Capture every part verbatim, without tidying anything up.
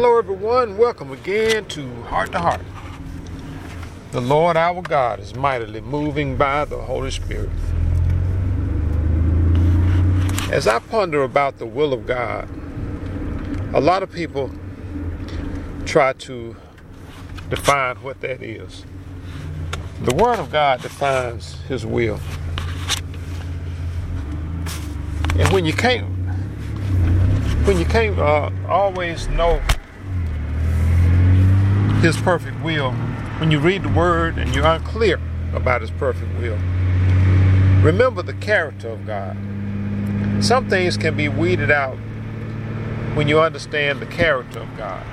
Hello everyone, welcome again to Heart to Heart. The Lord our God is mightily moving by the Holy Spirit. As I ponder about the will of God, a lot of people try to define what that is. The Word of God defines His will. And when you can't, when you can't uh, always know His perfect will, when you read the Word and you're unclear about His perfect will, remember the character of God. Some things can be weeded out when you understand the character of God.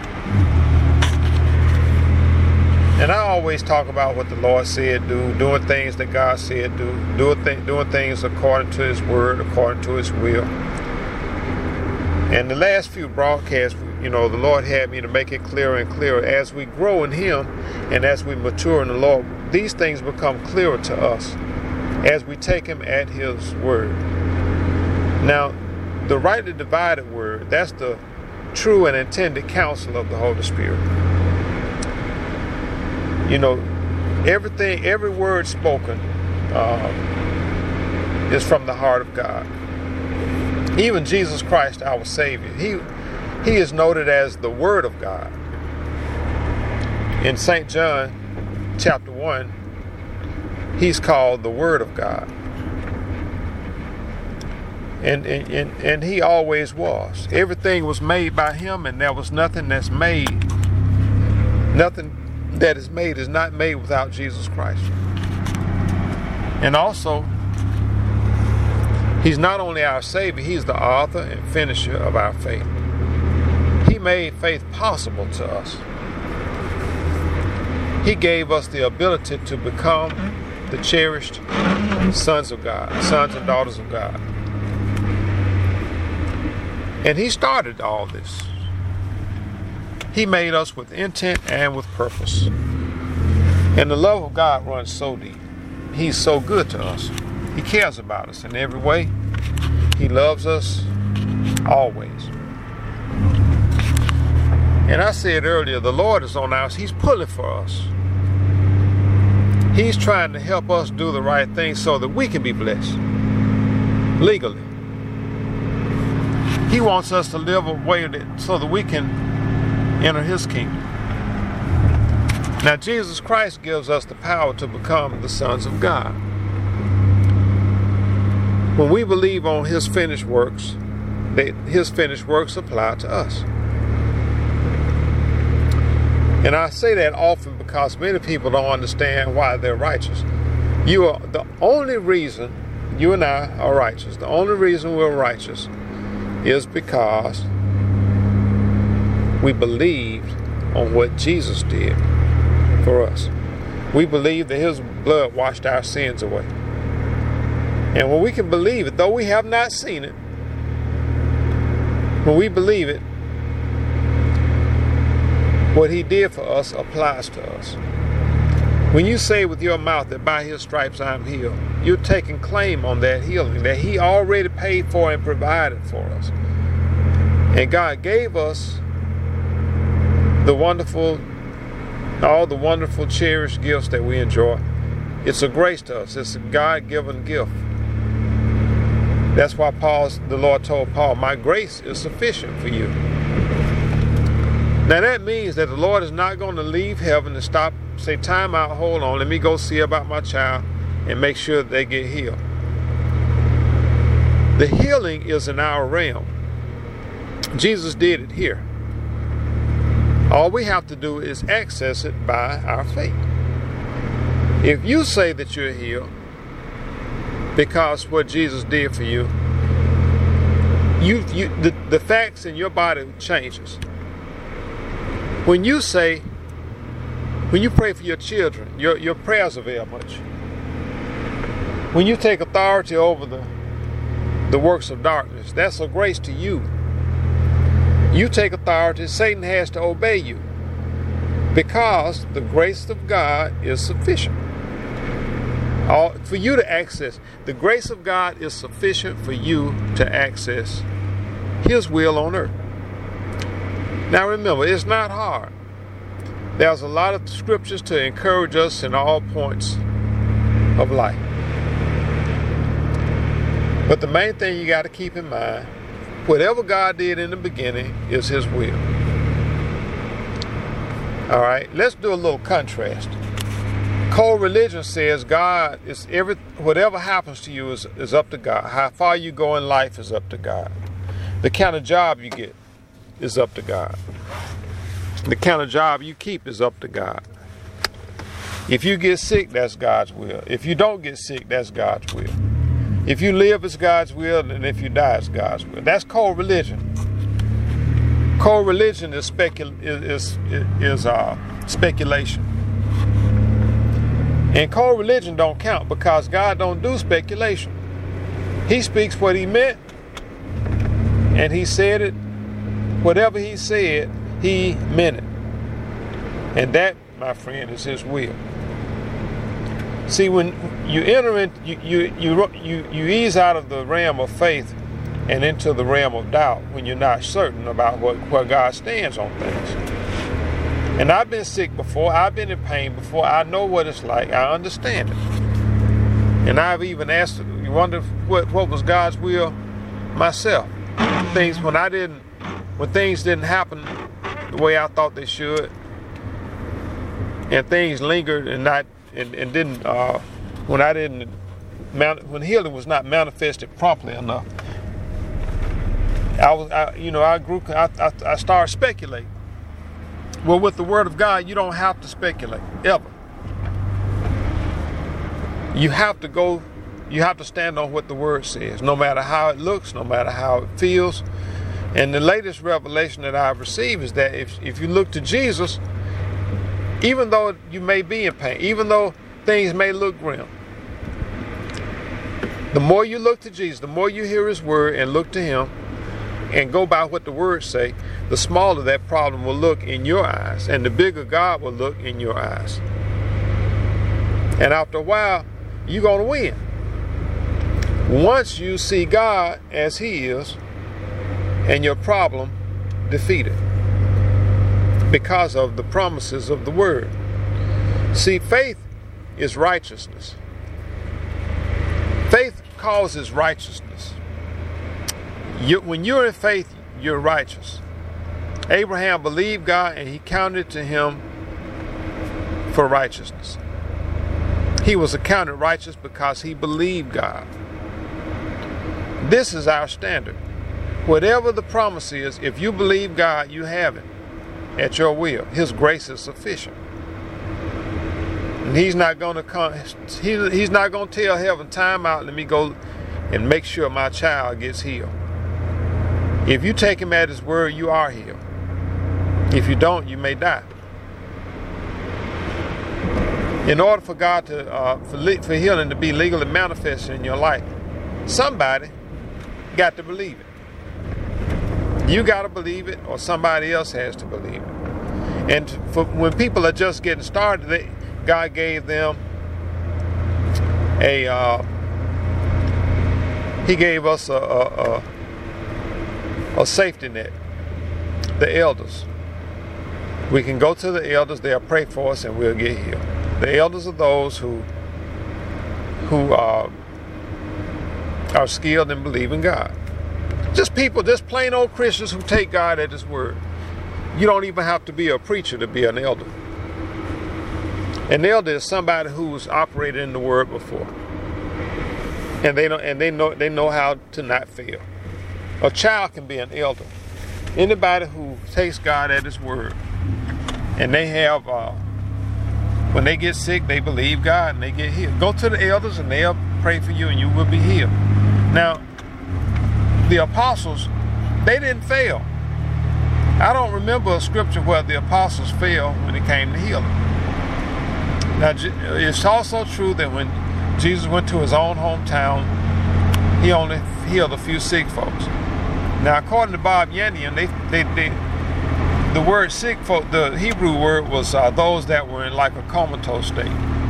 And I always talk about what the Lord said do, doing things that God said do, doing, th- doing things according to His Word, according to His will. And the last few broadcasts, you know, the Lord had me to make it clearer and clearer. As we grow in Him and as we mature in the Lord, these things become clearer to us as we take Him at His Word. Now, the rightly divided Word, that's the true and intended counsel of the Holy Spirit. You know, everything, every word spoken uh, is from the heart of God. Even Jesus Christ, our Savior, He He is noted as the Word of God. In Saint John chapter one, He's called the Word of God. And, and, and, and He always was. Everything was made by Him, and there was nothing that's made. Nothing that is made is not made without Jesus Christ. And also, He's not only our Savior, He's the author and finisher of our faith. He made faith possible to us. He gave us the ability to become the cherished sons of God, sons and daughters of God. And He started all this. He made us with intent and with purpose. And the love of God runs so deep. He's so good to us. He cares about us in every way. He loves us always. And I said earlier, the Lord is on us. He's pulling for us. He's trying to help us do the right thing so that we can be blessed legally. He wants us to live a way that so that we can enter His kingdom. Now, Jesus Christ gives us the power to become the sons of God. When we believe on His finished works, they, His finished works apply to us. And I say that often because many people don't understand why they're righteous. You are the only reason you and I are righteous. The only reason we're righteous is because we believed on what Jesus did for us. We believe that His blood washed our sins away. And when we can believe it, though we have not seen it, when we believe it, what He did for us applies to us. When you say with your mouth that by His stripes I'm healed, you're taking claim on that healing that He already paid for and provided for us. And God gave us the wonderful, all the wonderful, cherished gifts that we enjoy. It's a grace to us. It's a God-given gift. That's why Paul's, the Lord told Paul, my grace is sufficient for you. Now that means that the Lord is not going to leave heaven and stop, say, time out, hold on, let me go see about my child and make sure that they get healed. The healing is in our realm. Jesus did it here. All we have to do is access it by our faith. If you say that you're healed because what Jesus did for you, you, you the, the facts in your body changes. When you say, when you pray for your children, your, your prayers avail much. When you take authority over the, the works of darkness, that's a grace to you. You take authority, Satan has to obey you because the grace of God is sufficient. All, for you to access, the grace of God is sufficient for you to access His will on earth. Now remember, it's not hard. There's a lot of scriptures to encourage us in all points of life. But the main thing you got to keep in mind, whatever God did in the beginning is his will. All right, let's do a little contrast. Cold religion says God is every whatever happens to you is, is up to God. How far you go in life is up to God. The kind of job you get is up to God. The kind of job you keep is up to God. If you get sick, that's God's will. If you don't get sick, that's God's will. If you live, it's God's will, and if you die, it's God's will. That's cold religion. Cold religion is specul is is, is uh, speculation. And cold religion don't count because God don't do speculation. He speaks what he meant, and he said it. Whatever he said, he meant it. And that, my friend, is his will. See, when you enter in, you you you you, you ease out of the realm of faith and into the realm of doubt when you're not certain about what, where God stands on things. And I've been sick before. I've been in pain before. I know what it's like. I understand it. And I've even asked, you wonder what, what was God's will myself. Things when I didn't, when things didn't happen the way I thought they should, and things lingered and not, and, and didn't, uh, when I didn't, when healing was not manifested promptly enough, I was, I, you know, I grew, I, I, I started speculating. Well, with the Word of God, you don't have to speculate, ever. You have to go, you have to stand on what the Word says, no matter how it looks, no matter how it feels. And the latest revelation that I've received is that if, if you look to Jesus, even though you may be in pain, even though things may look grim, the more you look to Jesus, the more you hear his word and look to him and go by what the words say, the smaller that problem will look in your eyes, and the bigger God will look in your eyes. And after a while, you're going to win. Once you see God as he is, and your problem defeated because of the promises of the word. See, faith is righteousness. Faith causes righteousness. You, when you're in faith, you're righteous. Abraham believed God and he counted to him for righteousness. He was accounted righteous because he believed God. This is our standard. Whatever the promise is, if you believe God, you have it at your will. His grace is sufficient. And he's not going to come, he, he's not going to tell heaven, time out, let me go and make sure my child gets healed. If you take him at his word, you are healed. If you don't, you may die. In order for God to, uh, for, for healing to be legally manifested in your life, somebody got to believe it. You got to believe it, or somebody else has to believe it. And for when people are just getting started, they, God gave them a, uh, he gave us a, a, a, a safety net, the elders. We can go to the elders, they'll pray for us, and we'll get healed. The elders are those who, who uh, are skilled in believing God. Just people, just plain old Christians who take God at his word. You don't even have to be a preacher to be an elder. An elder is somebody who's operated in the word before. And they know and they know they know how to not fail. A child can be an elder. Anybody who takes God at his word. And they have uh, when they get sick, they believe God and they get healed. Go to the elders and they'll pray for you and you will be healed. Now, the apostles, they didn't fail. I don't remember a scripture where the apostles failed when it came to healing. Now, it's also true that when Jesus went to his own hometown, he only healed a few sick folks. Now, according to Bob Yandian, they, they, they, the word sick folk, the Hebrew word was uh, those that were in like a comatose state.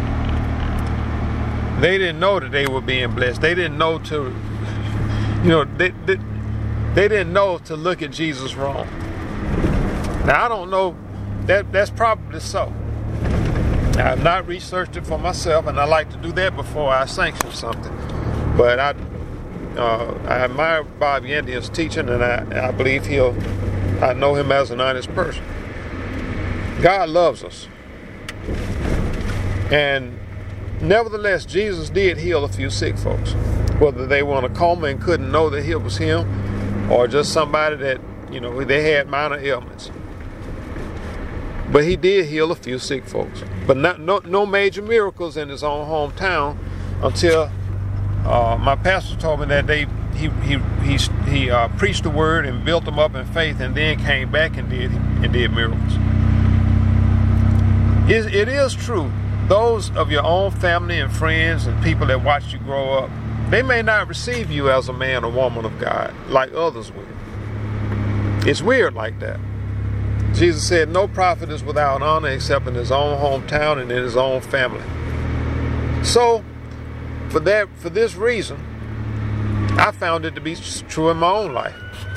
They didn't know that they were being blessed. They didn't know to, you know, they, they, they didn't know to look at Jesus wrong. Now, I don't know, that that's probably so. I have not researched it for myself, and I like to do that before I sanction something. But I uh, I admire Bob Yandian's teaching, and I, I believe he'll, I know him as an honest person. God loves us. And nevertheless, Jesus did heal a few sick folks. Whether they were in a coma and couldn't know that it was him, or just somebody that, you know, they had minor ailments. But he did heal a few sick folks. But not, no, no major miracles in his own hometown until uh, my pastor told me that they he he he, he uh, preached the word and built them up in faith, and then came back and did and did miracles. It, it is true. Those of your own family and friends and people that watch you grow up, they may not receive you as a man or woman of God like others will. It's weird like that. Jesus said, no prophet is without honor except in his own hometown and in his own family. So, for that, for this reason, I found it to be true in my own life.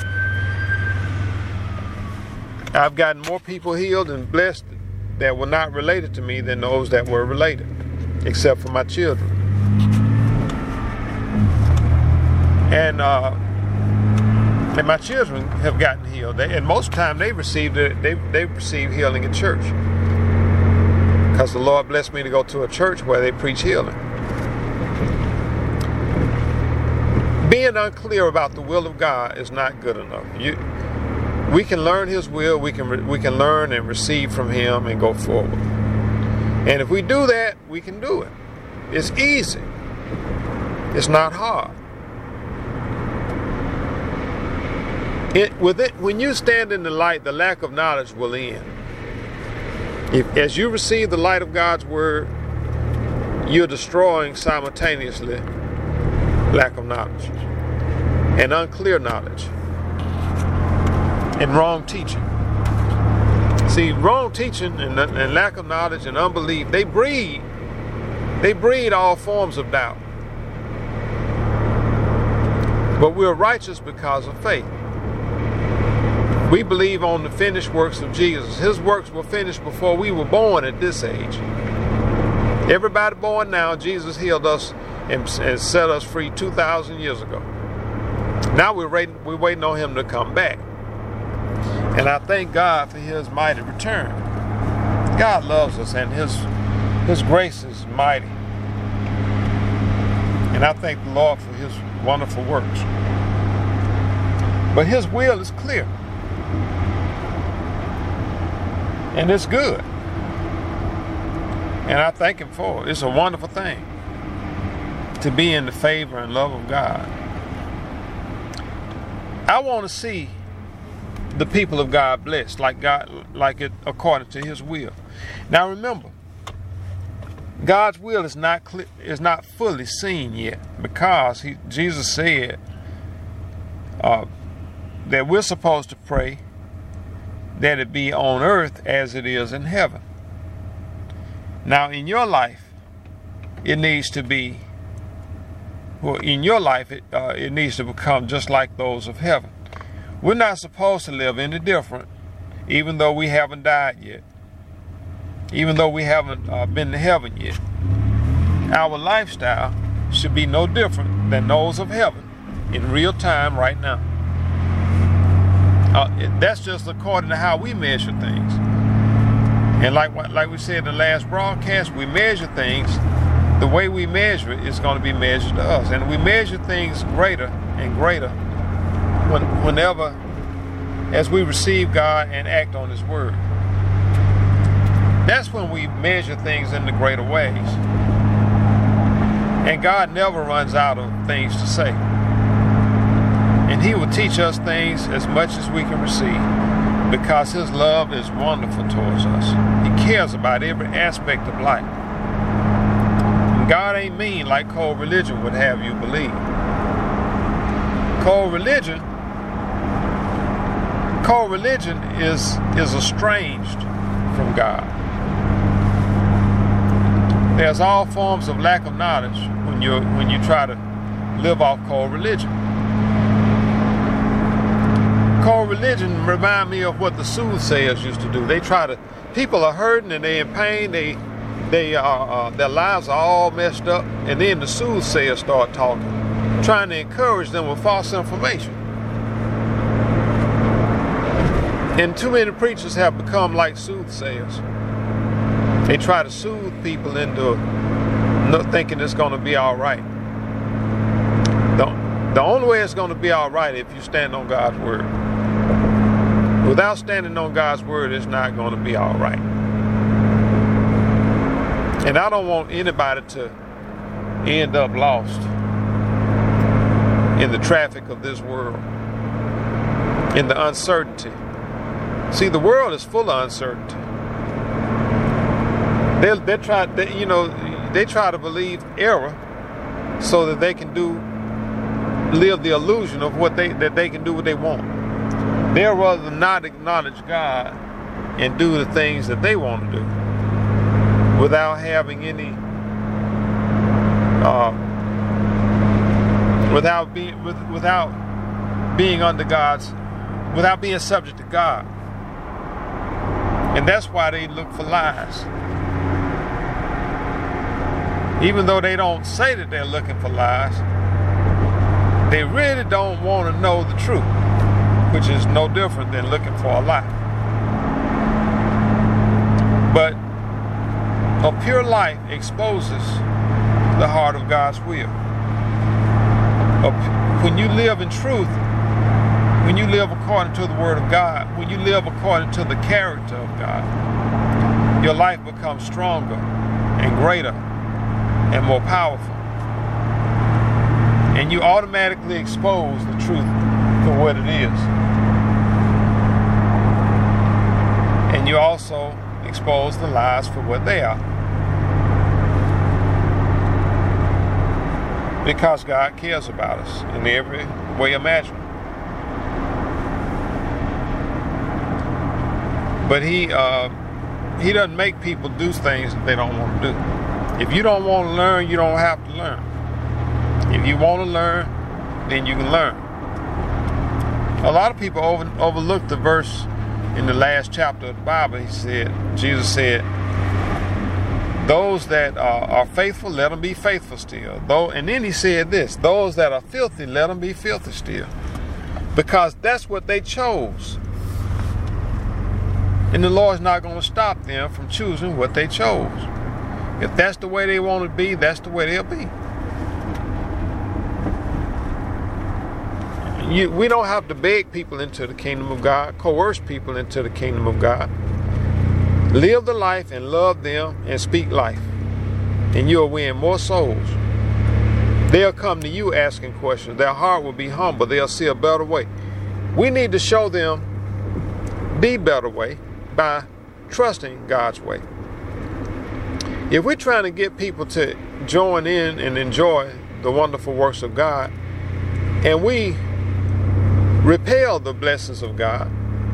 I've gotten more people healed and blessed that were not related to me than those that were related, except for my children. And uh, and my children have gotten healed. They, and most of the time they received it, they they received healing in church, because the Lord blessed me to go to a church where they preach healing. Being unclear about the will of God is not good enough. You, we can learn His will. We can we can learn and receive from Him and go forward. And if we do that, we can do it. It's easy. It's not hard. It, with it, when you stand in the light, the lack of knowledge will end. If, as you receive the light of God's word, you're destroying simultaneously lack of knowledge and unclear knowledge and wrong teaching. See, wrong teaching and, and lack of knowledge and unbelief, they breed, they breed all forms of doubt. But we're righteous because of faith. We believe on the finished works of Jesus. His works were finished before we were born at this age. Everybody born now, Jesus healed us and, and set us free two thousand years ago. Now we're waiting, we're waiting on Him to come back. And I thank God for His mighty return. God loves us, and His, His grace is mighty. And I thank the Lord for His wonderful works. But His will is clear. And it's good. And I thank Him for it. It's a wonderful thing to be in the favor and love of God. I want to see the people of God blessed, like God, like it according to His will. Now remember, God's will is not clear, is not fully seen yet, because he, Jesus said uh, that we're supposed to pray that it be on earth as it is in heaven. Now, in your life, it needs to be, well, in your life, it, uh, it needs to become just like those of heaven. We're not supposed to live any different, even though we haven't died yet, even though we haven't uh, been to heaven yet. Our lifestyle should be no different than those of heaven in real time right now. Uh, that's just according to how we measure things. And like like we said in the last broadcast, we measure things, the way we measure it is going to be measured to us. And we measure things greater and greater when, whenever, as we receive God and act on His word. That's when we measure things in the greater ways. And God never runs out of things to say. And He will teach us things as much as we can receive, because His love is wonderful towards us. He cares about every aspect of life. And God ain't mean like cold religion would have you believe. Cold religion, cold religion is, is estranged from God. There's all forms of lack of knowledge when you when you try to live off cold religion. Cold religion remind me of what the soothsayers used to do. They try to, people are hurting and they're in pain. They, they are, uh, their lives are all messed up. And then the soothsayers start talking, trying to encourage them with false information. And too many preachers have become like soothsayers. They try to soothe people into not thinking it's going to be all right. The, the only way it's going to be all right if you stand on God's word. Without standing on God's word, it's not going to be all right. And I don't want anybody to end up lost in the traffic of this world, in the uncertainty. See, the world is full of uncertainty. They they try, they, you know, they try to believe error so that they can do, live the illusion of what they that they can do what they want. They'd rather not acknowledge God and do the things that they want to do without having any, uh, without being with, without being under God's, without being subject to God. And that's why they look for lies. Even though they don't say that they're looking for lies, they really don't want to know the truth, which is no different than looking for a lie. But a pure life exposes the heart of God's will. When you live in truth, when you live according to the word of God, when you live according to the character of God, your life becomes stronger and greater and more powerful. And you automatically expose the truth for what it is. And you also expose the lies for what they are. Because God cares about us in every way imaginable. But he uh, he doesn't make people do things that they don't want to do. If you don't want to learn, you don't have to learn. If you want to learn, then you can learn. A lot of people over, overlook the verse in the last chapter of the Bible. He said, Jesus said, those that are, are faithful, let them be faithful still. Though, and then he said this, those that are filthy, let them be filthy still. Because that's what they chose. And the Lord's not going to stop them from choosing what they chose. If that's the way they want to be, that's the way they'll be. You, we don't have to beg people into the kingdom of God, coerce people into the kingdom of God. Live the life and love them and speak life. And you'll win more souls. They'll come to you asking questions. Their heart will be humble. They'll see a better way. We need to show them the better way by trusting God's way. If we're trying to get people to join in and enjoy the wonderful works of God, and we repel the blessings of God,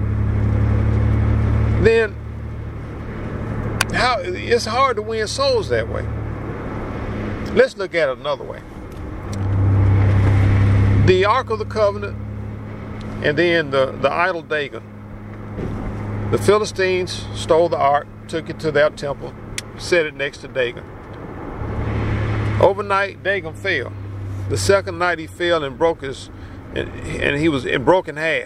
then how it's hard to win souls that way. Let's look at it another way. The Ark of the Covenant and then the, the idol Dagon. The Philistines stole the ark, took it to their temple, set it next to Dagon. Overnight, Dagon fell. The second night he fell and broke his, and, and he was in broken half.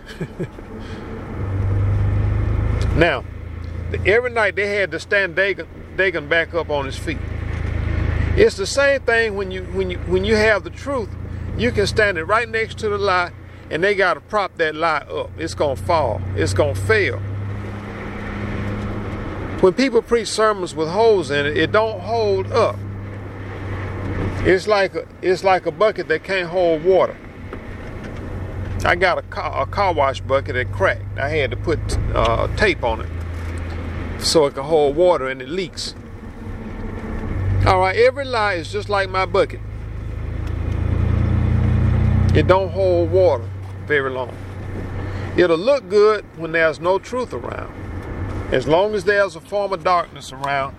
Now, every night they had to stand Dagon, Dagon back up on his feet. It's the same thing when you when you when you have the truth. You can stand it right next to the lie, and they got to prop that lie up. It's gonna fall. It's gonna fail. When people preach sermons with holes in it, it don't hold up. It's like a, it's like a bucket that can't hold water. I got a car, a car wash bucket that cracked. I had to put uh, tape on it so it can hold water and it leaks. All right, every lie is just like my bucket. It don't hold water very long. It'll look good when there's no truth around. As long as there's a form of darkness around,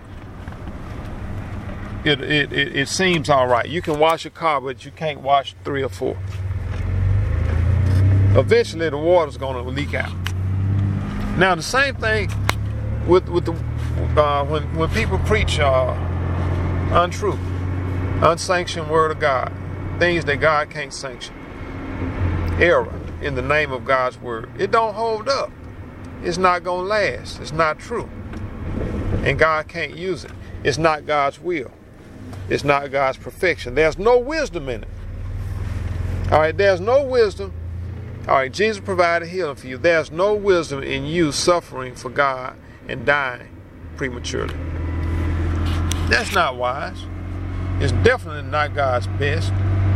it, it, it, it seems all right. You can wash a car, but you can't wash three or four. eventually the water's going to leak out. Now the same thing with with the uh, when when people preach uh, untruth, unsanctioned word of God, things that God can't sanction, error in the name of God's word, it don't hold up. It's not going to last. It's not true. And God can't use it. It's not God's will. It's not God's perfection. There's no wisdom in it. All right, there's no wisdom. All right, Jesus provided healing for you. There's no wisdom in you suffering for God and dying prematurely. That's not wise. It's definitely not God's best.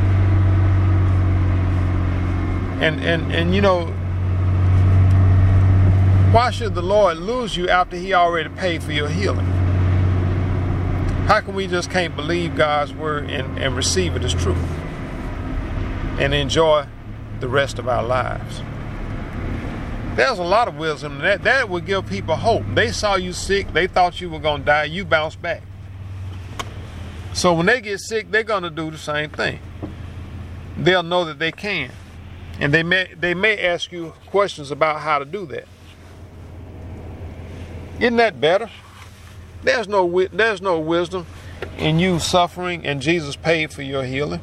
And and and you know, why should the Lord lose you after he already paid for your healing? How come we just can't believe God's word and, and receive it as truth and enjoy the rest of our lives? There's a lot of wisdom in that. That would give people hope. They saw you sick. They thought you were going to die. You bounce back. So when they get sick, they're going to do the same thing. They'll know that they can. And they may, they may ask you questions about how to do that. Isn't that better? There's no, there's no wisdom in you suffering and Jesus paid for your healing.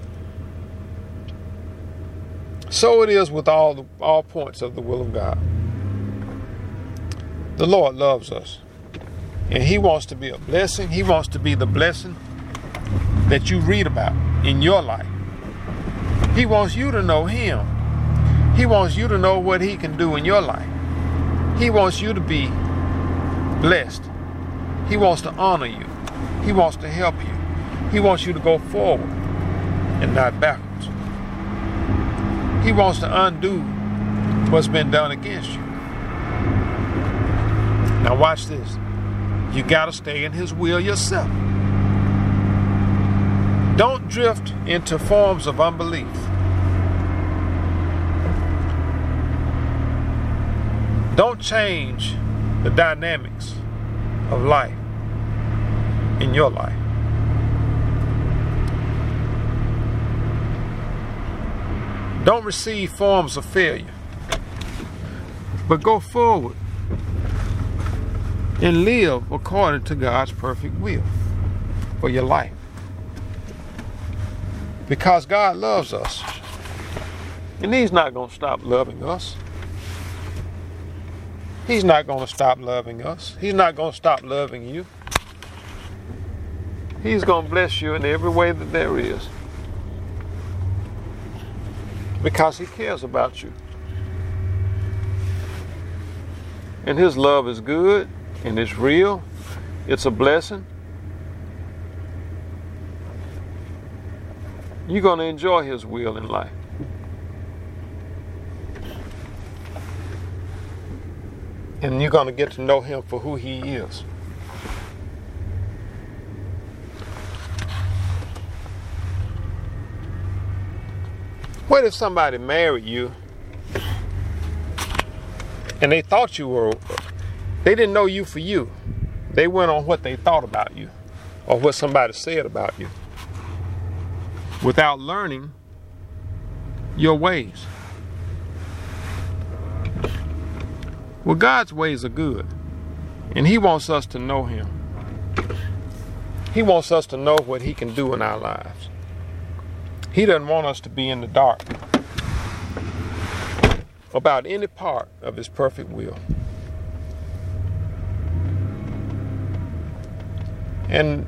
So it is with all the, all points of the will of God. The Lord loves us. And he wants to be a blessing. He wants to be the blessing that you read about in your life. He wants you to know him. He wants you to know what he can do in your life. He wants you to be blessed. He wants to honor you. He wants to help you. He wants you to go forward and not backwards. He wants to undo what's been done against you. Now watch this. You got to stay in his will yourself. Don't drift into forms of unbelief. Don't change the dynamics of life in your life. Don't receive forms of failure, but go forward and live according to God's perfect will for your life. Because God loves us, and he's not going to stop loving us. He's not going to stop loving us. He's not going to stop loving you. He's going to bless you in every way that there is. Because he cares about you. And his love is good and it's real. It's a blessing. You're going to enjoy his will in life. And you're going to get to know him for who he is. What if somebody married you and they thought you were, they didn't know you for you. They went on what they thought about you or what somebody said about you without learning your ways. Well, God's ways are good, and he wants us to know him. He wants us to know what he can do in our lives. He doesn't want us to be in the dark about any part of his perfect will. And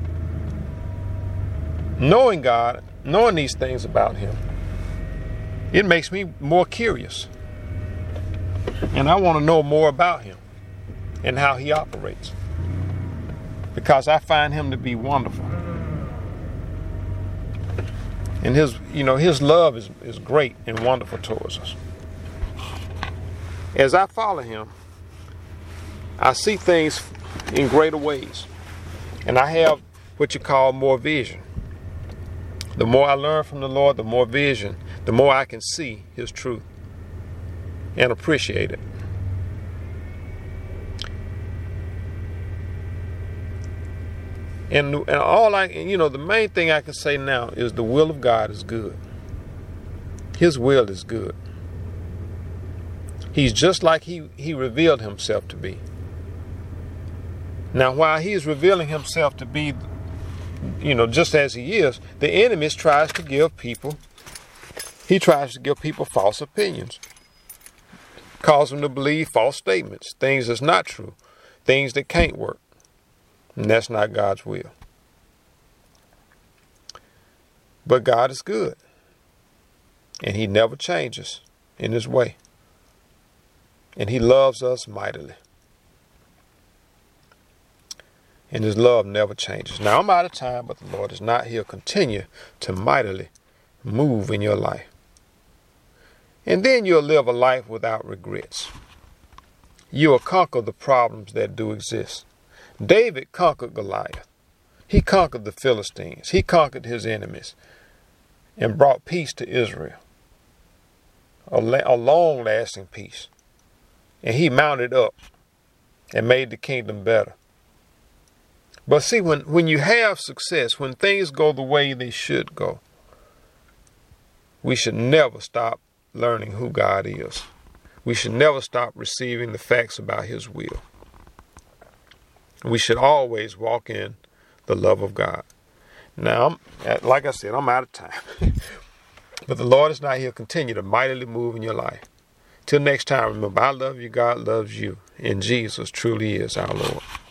knowing God, knowing these things about him, it makes me more curious. And I want to know more about him and how he operates. Because I find him to be wonderful. And his, you know, his love is, is great and wonderful towards us. As I follow him, I see things in greater ways. And I have what you call more vision. The more I learn from the Lord, the more vision, the more I can see his truth and appreciate it. And, and all I, you know, the main thing I can say now is the will of God is good. His will is good. He's just like he, he revealed himself to be. Now, while he is revealing himself to be, you know, just as he is, the enemy tries to give people, he tries to give people false opinions, cause them to believe false statements, things that's not true, things that can't work. And that's not God's will. But God is good. And he never changes in his way. And he loves us mightily. And his love never changes. Now, I'm out of time, but the Lord is not. He'll continue to mightily move in your life. And then you'll live a life without regrets. You will conquer the problems that do exist. David conquered Goliath. He conquered the Philistines. He conquered his enemies and brought peace to Israel. A, la- a long-lasting peace. And he mounted up and made the kingdom better. But see, when, when you have success, when things go the way they should go, we should never stop learning who God is. We should never stop receiving the facts about his will. We should always walk in the love of God. Now, like I said, I'm out of time. But the Lord is not here. Continue to mightily move in your life. Till next time, remember, I love you. God loves you. And Jesus truly is our Lord.